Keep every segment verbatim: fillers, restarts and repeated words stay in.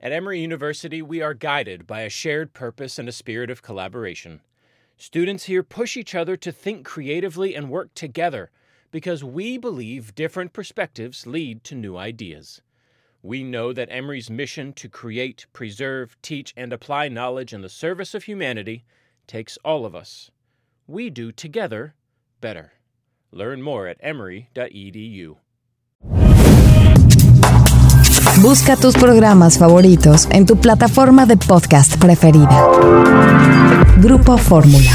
At Emory University, we are guided by a shared purpose and a spirit of collaboration. Students here push each other to think creatively and work together because we believe different perspectives lead to new ideas. We know that Emory's mission to create, preserve, teach, and apply knowledge in the service of humanity takes all of us. We do together better. Learn more at emory dot e d u. Busca tus programas favoritos en tu plataforma de podcast preferida. Grupo Fórmula.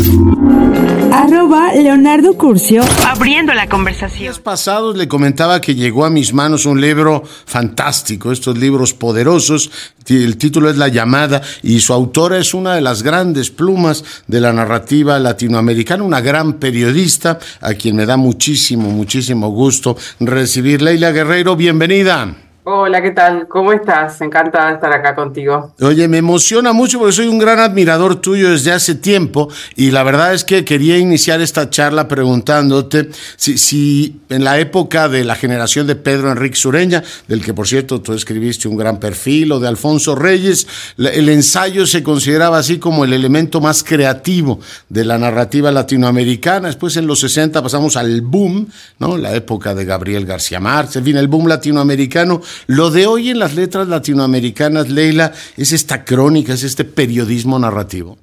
Arroba Leonardo Curcio. Abriendo la conversación. Días pasados le comentaba que llegó a mis manos un libro fantástico, estos libros poderosos. El título es La Llamada y su autora es una de las grandes plumas de la narrativa latinoamericana, una gran periodista a quien me da muchísimo, muchísimo gusto recibir. Leila Guerreiro, bienvenida. Hola, ¿qué tal? ¿Cómo estás? Encantada de estar acá contigo. Oye, me emociona mucho porque soy un gran admirador tuyo desde hace tiempo y la verdad es que quería iniciar esta charla preguntándote si, si en la época de la generación de Pedro Enrique Sureña, del que por cierto tú escribiste un gran perfil, o de Alfonso Reyes, el ensayo se consideraba así como el elemento más creativo de la narrativa latinoamericana. Después en los sesenta pasamos al boom, ¿no? La época de Gabriel García Márquez, en fin, el boom latinoamericano. Lo de hoy en las letras latinoamericanas, Leila, es esta crónica, es este periodismo narrativo.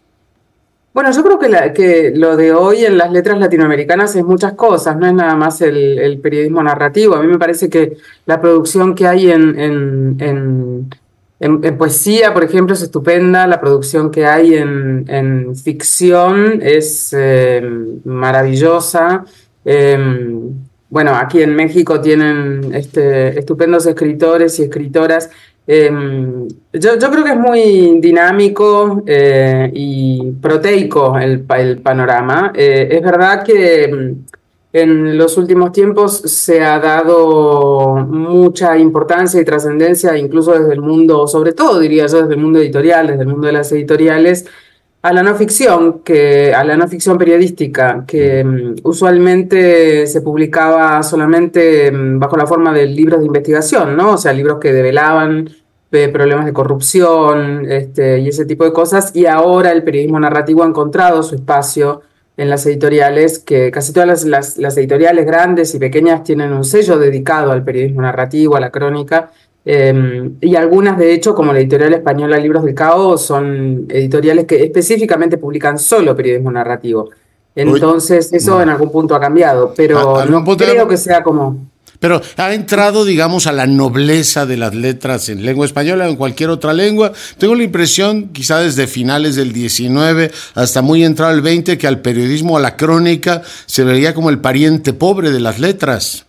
Bueno, yo creo que, la, que lo de hoy en las letras latinoamericanas es muchas cosas, no es nada más el, el periodismo narrativo. A mí me parece que la producción que hay en, en, en, en, en poesía, por ejemplo, es estupenda. La producción que hay en, en ficción es eh, maravillosa. Eh, Bueno, aquí en México tienen este, estupendos escritores y escritoras. Eh, yo, yo creo que es muy dinámico eh, y proteico el, el panorama. Eh, es verdad que en los últimos tiempos se ha dado mucha importancia y trascendencia, incluso desde el mundo, sobre todo diría yo, desde el mundo editorial, desde el mundo de las editoriales, a la no ficción, que, a la no ficción periodística, que um, usualmente se publicaba solamente um, bajo la forma de libros de investigación, ¿no? O sea, libros que develaban eh, problemas de corrupción este, y ese tipo de cosas, y ahora el periodismo narrativo ha encontrado su espacio en las editoriales, que casi todas las, las, las editoriales grandes y pequeñas tienen un sello dedicado al periodismo narrativo, a la crónica. Eh, y algunas, de hecho, como la editorial española Libros del Caos, son editoriales que específicamente publican solo periodismo narrativo. Entonces, Uy, eso no. en algún punto ha cambiado, pero a, a no creo era... que sea como... Pero ha entrado, digamos, a la nobleza de las letras en lengua española o en cualquier otra lengua. Tengo la impresión, quizá desde finales del diecinueve hasta muy entrado el veinte, que al periodismo, a la crónica, se veía como el pariente pobre de las letras.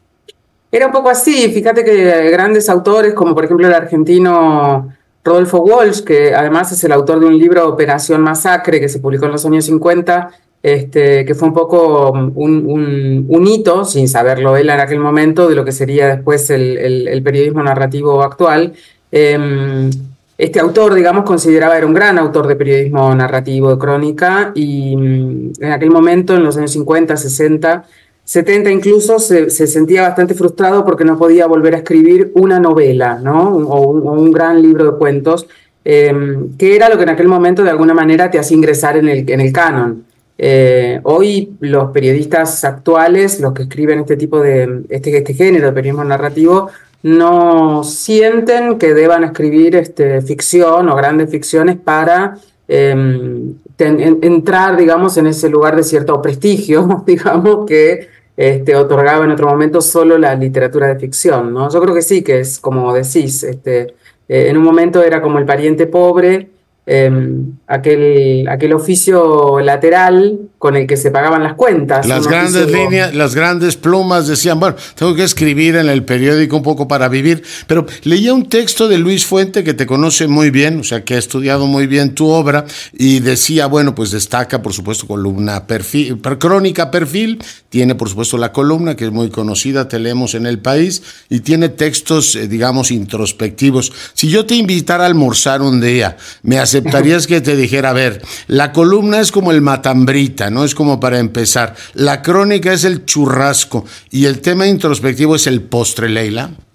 Era un poco así, fíjate que grandes autores como por ejemplo el argentino Rodolfo Walsh, que además es el autor de un libro Operación Masacre que se publicó en los años cincuenta, este, que fue un poco un, un, un hito, sin saberlo él en aquel momento, de lo que sería después el, el, el periodismo narrativo actual. Eh, este autor, digamos, consideraba era un gran autor de periodismo narrativo, de crónica, y en aquel momento, en los años cincuenta, sesenta, setenta incluso, se, se sentía bastante frustrado porque no podía volver a escribir una novela, ¿no? O un, o un gran libro de cuentos, eh, que era lo que en aquel momento de alguna manera te hacía ingresar en el, en el canon. Eh, hoy los periodistas actuales, los que escriben este tipo de, este, este género de periodismo narrativo, no sienten que deban escribir este, ficción o grandes ficciones para eh, ten, en, entrar, digamos, en ese lugar de cierto prestigio, digamos, que Este, otorgaba en otro momento solo la literatura de ficción, ¿no? Yo creo que sí, que es como decís, este, eh, en un momento era como el pariente pobre, eh, aquel, aquel oficio lateral con el que se pagaban las cuentas. Las grandes oficio... líneas, las grandes plumas decían, bueno, tengo que escribir en el periódico un poco para vivir, pero leía un texto de Luis Fuente que te conoce muy bien, o sea, que ha estudiado muy bien tu obra, y decía, bueno, pues destaca, por supuesto, columna perfil, crónica perfil, tiene, por supuesto, la columna, que es muy conocida, te leemos en El País, y tiene textos, eh, digamos, introspectivos. Si yo te invitara a almorzar un día, ¿me aceptarías que te dijera, a ver, la columna es como el matambrita, ¿no? Es como para empezar. La crónica es el churrasco y el tema introspectivo es el postre, Leila.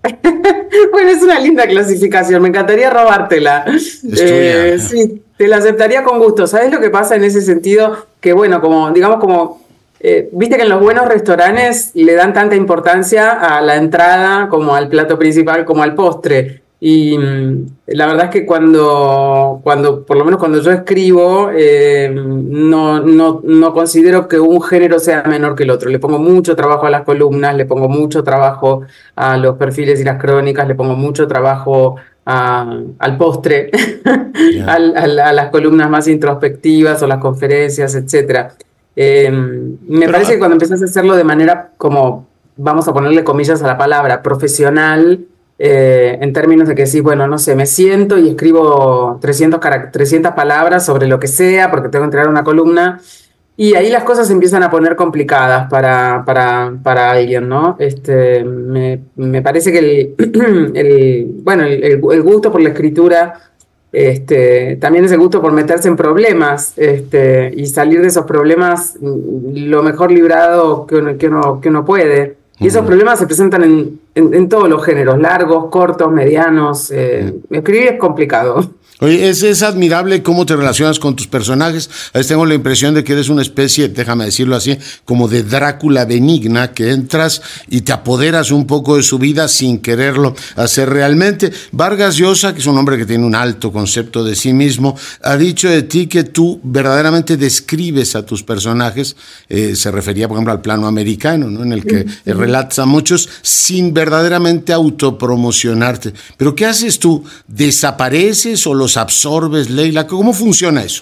Bueno, es una linda clasificación, me encantaría robártela. Eh, sí, te la aceptaría con gusto. ¿Sabes lo que pasa en ese sentido? Que bueno, como digamos como, eh, viste que en los buenos restaurantes le dan tanta importancia a la entrada como al plato principal como al postre. Y mm, la verdad es que cuando, cuando, por lo menos cuando yo escribo, eh, no, no, no considero que un género sea menor que el otro. Le pongo mucho trabajo a las columnas, le pongo mucho trabajo a los perfiles y las crónicas, le pongo mucho trabajo a, al postre, yeah. al, al, a las columnas más introspectivas o las conferencias, etcétera. Eh, me Pero, parece que cuando empezás a hacerlo de manera como, vamos a ponerle comillas a la palabra, profesional, Eh, en términos de que sí, bueno, no sé, me siento y escribo trescientas, trescientas palabras sobre lo que sea porque tengo que entregar una columna y ahí las cosas se empiezan a poner complicadas para, para, para alguien, ¿no? Este, me, me parece que el, el, bueno, el, el gusto por la escritura este, también es el gusto por meterse en problemas este, y salir de esos problemas lo mejor librado que uno, que uno, que uno puede. Y esos problemas se presentan en, en, en todos los géneros, largos, cortos, medianos. Eh, escribir es complicado. Oye, es, es admirable cómo te relacionas con tus personajes. A veces tengo la impresión de que eres una especie, déjame decirlo así, como de Drácula benigna, que entras y te apoderas un poco de su vida sin quererlo hacer realmente. Vargas Llosa, que es un hombre que tiene un alto concepto de sí mismo, ha dicho de ti que tú verdaderamente describes a tus personajes. Eh, se refería, por ejemplo, al plano americano, ¿no? En el que eh, relatas a muchos sin verdaderamente autopromocionarte. Pero ¿qué haces tú? ¿Desapareces o los absorbes, Leila? ¿Cómo funciona eso?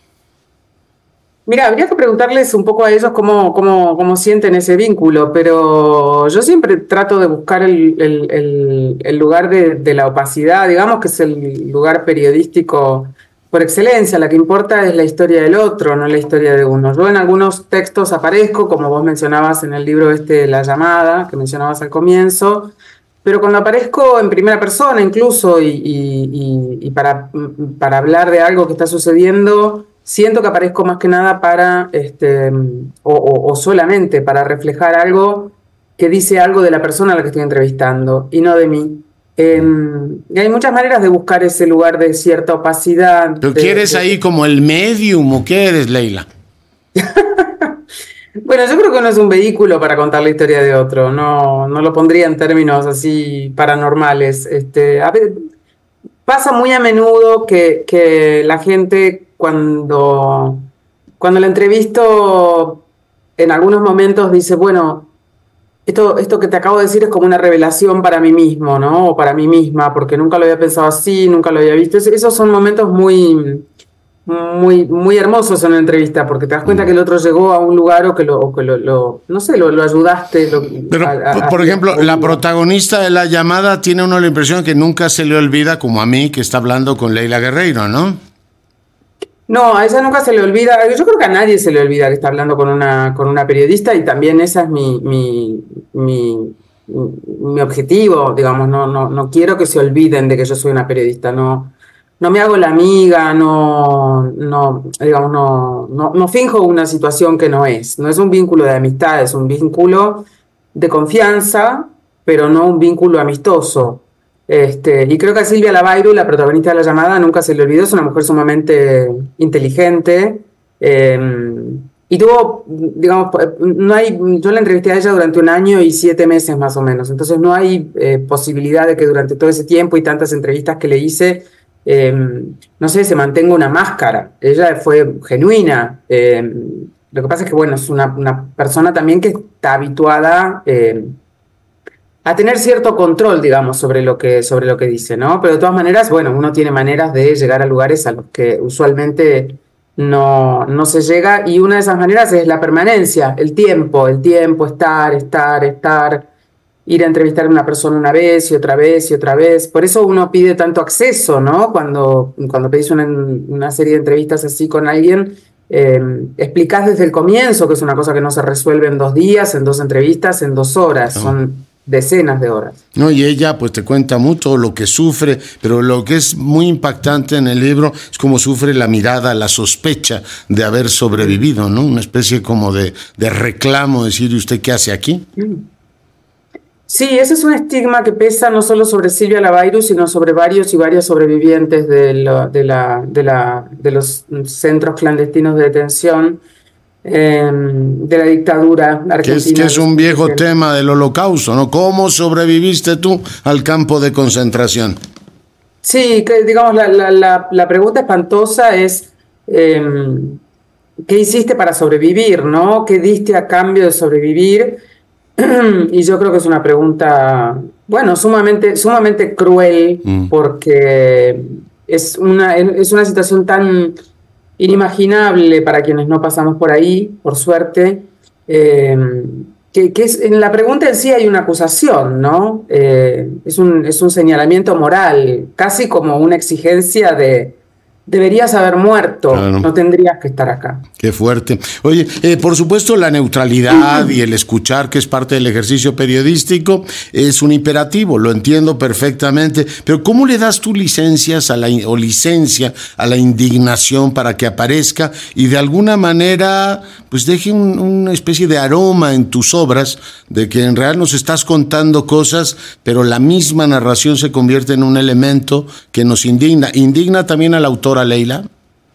Mira, habría que preguntarles un poco a ellos cómo, cómo, cómo sienten ese vínculo, pero yo siempre trato de buscar el, el, el, el lugar de, de la opacidad, digamos que es el lugar periodístico por excelencia. La que importa es la historia del otro, no la historia de uno. Yo en algunos textos aparezco, como vos mencionabas en el libro este, La Llamada, que mencionabas al comienzo, pero cuando aparezco en primera persona incluso y, y, y, y para, para hablar de algo que está sucediendo, siento que aparezco más que nada para, este, o, o, o solamente para reflejar algo que dice algo de la persona a la que estoy entrevistando y no de mí. Eh, y hay muchas maneras de buscar ese lugar de cierta opacidad. ¿Pero de, quieres de... ahí como el medium o qué eres, Leila? Bueno, yo creo que uno es un vehículo para contar la historia de otro, no, no lo pondría en términos así paranormales. Este, a ver, pasa muy a menudo que, que la gente cuando, cuando la entrevisto en algunos momentos dice, bueno, esto, esto que te acabo de decir es como una revelación para mí mismo, ¿no? O para mí misma, porque nunca lo había pensado así, nunca lo había visto. Esos son momentos muy... muy muy hermosos en una entrevista porque te das cuenta que el otro llegó a un lugar o que lo, o que lo, lo no sé, lo, lo ayudaste. Lo, Pero, a, a, por a, ejemplo, a, la protagonista de La Llamada tiene uno la impresión que nunca se le olvida, como a mí, que está hablando con Leila Guerreiro, ¿no? No, a ella nunca se le olvida. Yo creo que a nadie se le olvida que está hablando con una, con una periodista y también esa es mi, mi, mi, mi objetivo, digamos. No, no, no quiero que se olviden de que yo soy una periodista, no. No me hago la amiga, no, no, digamos, no, no, no finjo una situación que no es. No es un vínculo de amistad, es un vínculo de confianza, pero no un vínculo amistoso. Este, y creo que a Silvia Lavairo, la protagonista de La Llamada, nunca se le olvidó. Es una mujer sumamente inteligente. Eh, y tuvo, digamos, no hay, yo la entrevisté a ella durante un año y siete meses más o menos. Entonces no hay eh, posibilidad de que durante todo ese tiempo y tantas entrevistas que le hice, Eh, no sé, se mantenga una máscara. Ella fue genuina. Eh, lo que pasa es que, bueno, es una, una persona también que está habituada eh, a tener cierto control, digamos, sobre lo que, sobre lo que dice, ¿no? Pero de todas maneras, bueno, uno tiene maneras de llegar a lugares a los que usualmente no, no se llega, y una de esas maneras es la permanencia, el tiempo, el tiempo, estar, estar, estar. Ir a entrevistar a una persona una vez y otra vez y otra vez. Por eso uno pide tanto acceso, ¿no? Cuando, cuando pedís una, una serie de entrevistas así con alguien, eh, explicás desde el comienzo que es una cosa que no se resuelve en dos días, en dos entrevistas, en dos horas. No. Son decenas de horas. No, y ella pues te cuenta mucho lo que sufre, pero lo que es muy impactante en el libro es cómo sufre la mirada, la sospecha de haber sobrevivido, ¿no? Una especie como de, de reclamo, decir, ¿usted qué hace aquí? Mm. Sí, ese es un estigma que pesa no solo sobre Silvia Lavairo, sino sobre varios y varias sobrevivientes de, lo, de, la, de, la, de los centros clandestinos de detención eh, de la dictadura argentina. Que es, que es un viejo que, tema del Holocausto, ¿no? ¿Cómo sobreviviste tú al campo de concentración? Sí, que, digamos, la, la, la, la pregunta espantosa es eh, ¿qué hiciste para sobrevivir, no? ¿Qué diste a cambio de sobrevivir? Y yo creo que es una pregunta, bueno, sumamente, sumamente cruel, mm. porque es una, es una situación tan inimaginable para quienes no pasamos por ahí, por suerte, eh, que, que es, en la pregunta en sí hay una acusación, ¿no? Eh, es un, es un señalamiento moral, casi como una exigencia de deberías haber muerto, claro. No tendrías que estar acá. Qué fuerte. Oye, eh, por supuesto la neutralidad y el escuchar, que es parte del ejercicio periodístico, es un imperativo, lo entiendo perfectamente, pero ¿cómo le das tú licencias a la, o licencia a la indignación para que aparezca y de alguna manera pues deje un, una especie de aroma en tus obras de que en realidad nos estás contando cosas, pero la misma narración se convierte en un elemento que nos indigna? ¿Indigna también al autor, a Leila?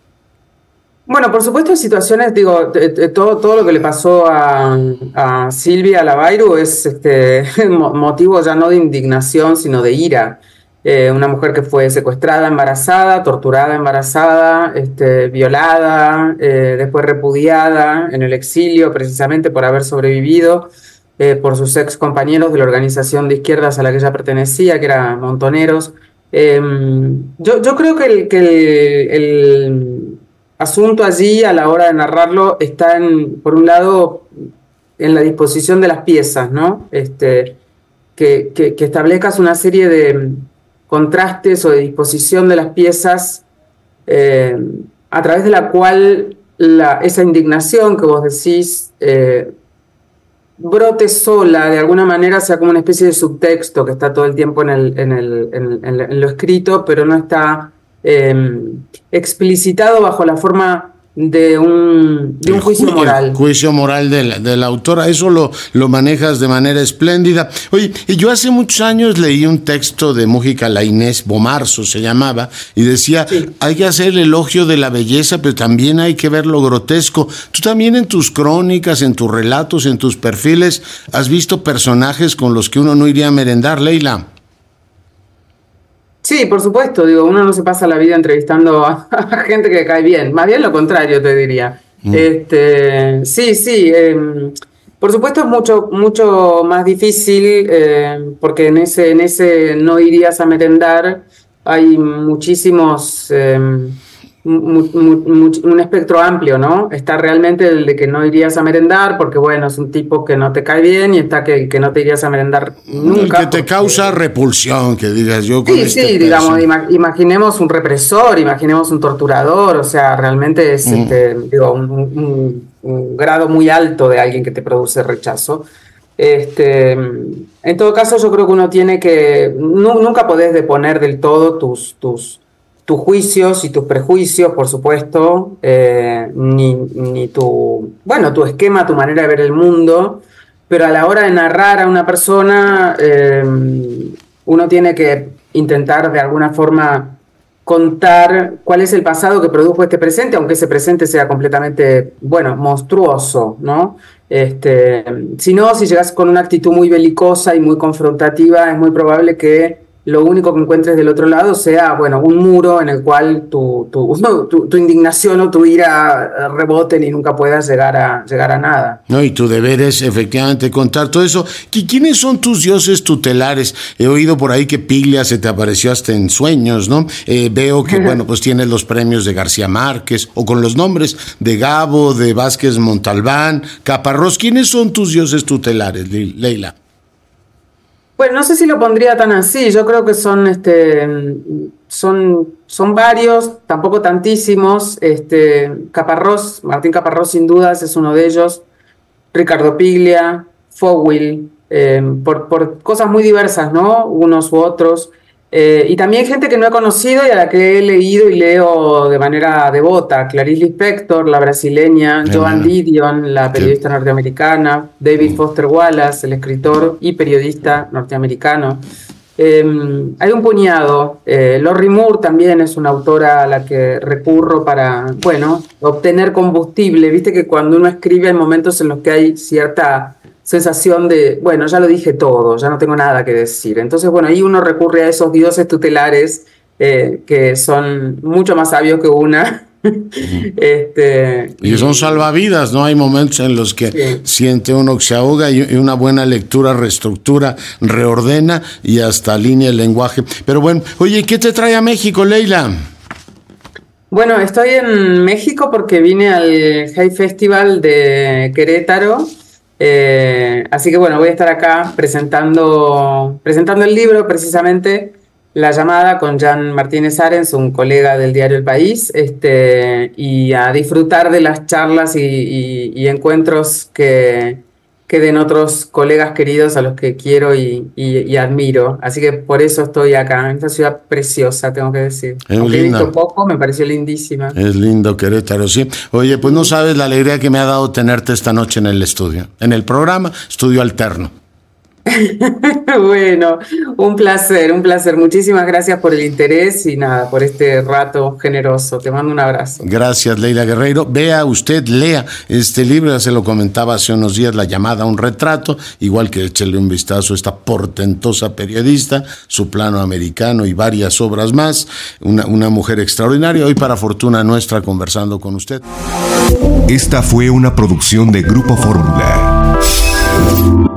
Bueno, por supuesto, hay situaciones, digo, todo, todo lo que le pasó a, a Silvia Lavairo es este, motivo ya no de indignación, sino de ira. Eh, una mujer que fue secuestrada, embarazada, torturada, embarazada, este, violada, eh, después repudiada en el exilio, precisamente por haber sobrevivido, eh, por sus ex compañeros de la organización de izquierdas a la que ella pertenecía, que era Montoneros. Eh, yo, yo creo que, el, que el, el asunto allí a la hora de narrarlo está en, por un lado, en la disposición de las piezas, ¿no? Este, que, que, que establezcas una serie de contrastes o de disposición de las piezas eh, a través de la cual la, esa indignación que vos decís eh, brote sola, de alguna manera sea como una especie de subtexto que está todo el tiempo en, el, en, el, en, en, en lo escrito, pero no está eh, explicitado bajo la forma de un, de un juicio ju moral. El juicio moral de la, de la autora, eso lo, lo manejas de manera espléndida. Oye, yo hace muchos años leí un texto de Múgica Lainez, Bomarzo se llamaba, y decía, sí, hay que hacer el elogio de la belleza, pero también hay que ver lo grotesco. Tú también en tus crónicas, en tus relatos, en tus perfiles, has visto personajes con los que uno no iría a merendar, Leila. Sí, por supuesto, digo, uno no se pasa la vida entrevistando a, a gente que cae bien, más bien lo contrario te diría. Mm. Este, sí, sí, eh, por supuesto es mucho, mucho más difícil eh, porque en ese, en ese no irías a merendar hay muchísimos, eh, mu, mu, mu, un espectro amplio, ¿no? Está realmente el de que no irías a merendar porque, bueno, es un tipo que no te cae bien, y está que, que no te irías a merendar nunca. El que te porque... causa repulsión, que digas yo con Sí, este sí, peso. digamos, ima imaginemos un represor, imaginemos un torturador, o sea, realmente es mm. este, digo, un, un, un grado muy alto de alguien que te produce rechazo. Este, en todo caso, yo creo que uno tiene que, no, nunca podés deponer del todo tus... tus tus juicios y tus prejuicios, por supuesto, eh, ni, ni tu, bueno, tu esquema, tu manera de ver el mundo, pero a la hora de narrar a una persona, eh, uno tiene que intentar de alguna forma contar cuál es el pasado que produjo este presente, aunque ese presente sea completamente, bueno, monstruoso, ¿no? Este, si no, si llegas con una actitud muy belicosa y muy confrontativa, es muy probable que lo único que encuentres del otro lado sea, bueno, un muro en el cual tu, tu, no, tu, tu indignación o tu ira reboten y nunca puedas llegar a, llegar a nada. No, y tu deber es efectivamente contar todo eso. ¿Quiénes son tus dioses tutelares? He oído por ahí que Piglia se te apareció hasta en sueños, ¿no? Eh, veo que, bueno, pues tienes los premios de García Márquez, o con los nombres de Gabo, de Vázquez Montalbán, Caparrós. ¿Quiénes son tus dioses tutelares, Leila? Bueno, no sé si lo pondría tan así, yo creo que son, este, son, son varios, tampoco tantísimos. Este, Caparrós, Martín Caparrós sin dudas es uno de ellos, Ricardo Piglia, Fowil, eh, por, por cosas muy diversas, ¿no? Unos u otros. Eh, y también gente que no he conocido y a la que he leído y leo de manera devota. Clarice Lispector, la brasileña, Qué Joan bueno. Didion, la periodista norteamericana, David Foster Wallace, el escritor y periodista norteamericano. Eh, hay un puñado. Eh, Lori Moore también es una autora a la que recurro para, bueno, obtener combustible. Viste que cuando uno escribe hay momentos en los que hay cierta sensación de, bueno, ya lo dije todo, ya no tengo nada que decir. Entonces, bueno, ahí uno recurre a esos dioses tutelares eh, que son mucho más sabios que una. este, Y son salvavidas, ¿no? Hay momentos en los que Sí. siente uno que se ahoga y y una buena lectura reestructura, reordena y hasta alinea el lenguaje. Pero bueno, oye, ¿qué te trae a México, Leila? Bueno, estoy en México porque vine al Hay Festival de Querétaro. Eh, así que bueno, voy a estar acá presentando, presentando el libro, precisamente La Llamada, con Jan Martínez Arens, un colega del diario El País, este, y a disfrutar de las charlas y, y- y encuentros que, que den otros colegas queridos a los que quiero y, y- y admiro. Así que por eso estoy acá, en esta ciudad preciosa, tengo que decir. Es Aunque he linda. visto poco, me pareció lindísima. Es lindo Querétaro, sí. Oye, pues no sabes la alegría que me ha dado tenerte esta noche en el estudio, en el programa Estudio Alterno. Bueno, un placer, un placer. Muchísimas gracias por el interés y nada, por este rato generoso. Te mando un abrazo. Gracias, Leila Guerreiro. Vea usted, lea este libro, ya se lo comentaba hace unos días, La Llamada, un retrato, igual que échele un vistazo a esta portentosa periodista, Su Plano Americano y varias obras más. Una, una mujer extraordinaria, hoy para fortuna nuestra conversando con usted. Esta fue una producción de Grupo Fórmula.